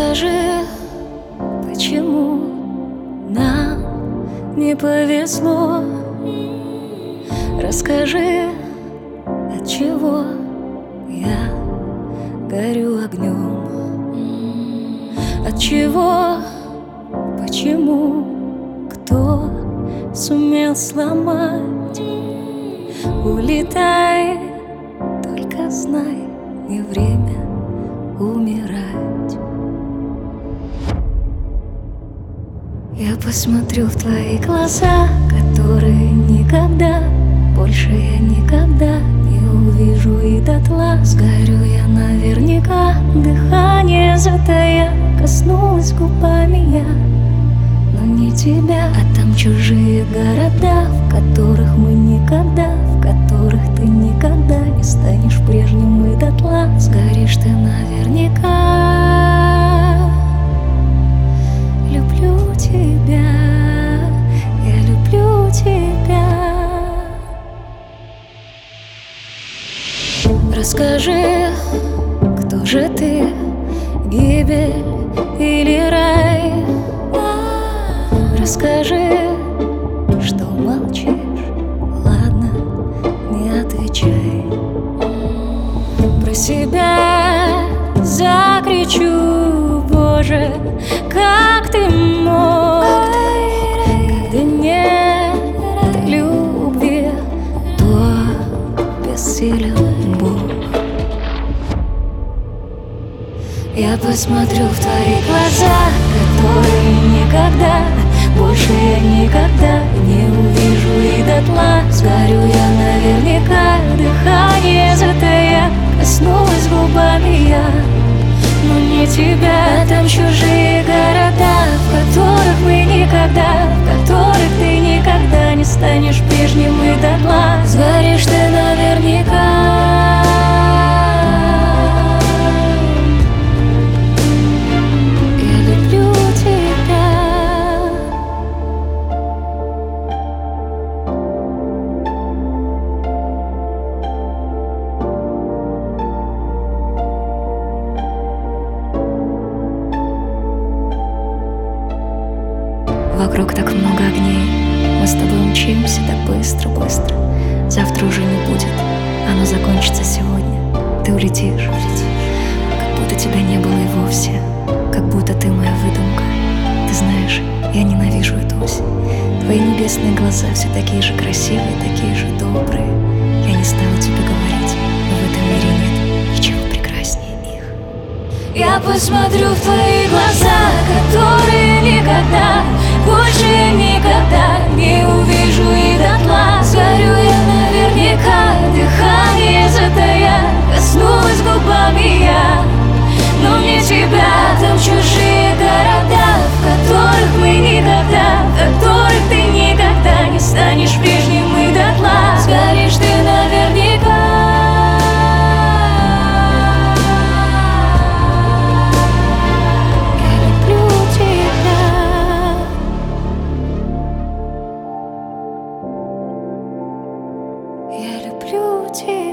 Расскажи, почему нам не повезло? Расскажи, от чего я горю огнем? От чего, почему, кто сумел сломать? Улетай, только знай, не время умирать. Я посмотрю в твои глаза, которые никогда, больше я никогда не увижу, и дотла сгорю я наверняка. Дыхание затая, коснулась губами я, но не тебя. А там чужие города, в которых мы никогда, в которых ты никогда не станешь прежним, и дотла сгоришь ты наверняка. Люблю тебя, я люблю тебя. Расскажи, кто же ты, гибель или рай? Расскажи, что молчишь, ладно, не отвечай. Про себя закричу: Боже, как ты мог, когда нет любви, то бессилен Бог. Я посмотрю в твои глаза, которые никогда, больше я никогда не увижу, и дотла сгорю я наверняка. Дыхание затая, коснулась губами я, но не тебя. А там чужие города, в которых мы никогда, в которых ты никогда не станешь прежним, и дотла сгоришь ты наверняка. Вокруг так много огней, мы с тобой мчимся так быстро, быстро. Завтра уже не будет, оно закончится сегодня. Ты улетишь, как будто тебя не было и вовсе, как будто ты моя выдумка. Ты знаешь, я ненавижу эту осень. Твои небесные глаза все такие же красивые, такие же добрые. Я не стала тебе говорить, но в этом мире нет ничего прекраснее их. Я посмотрю в твои глаза, которые никогда, больше я никогда не увижу, и дотла сгорю я наверняка. Дыхание затая, коснулась губами я, но не тебя. Там чужие города, в которых мы никогда, в которых ты никогда не станешь прежним, и дотла сгоришь ты наверняка. Я люблю тебя.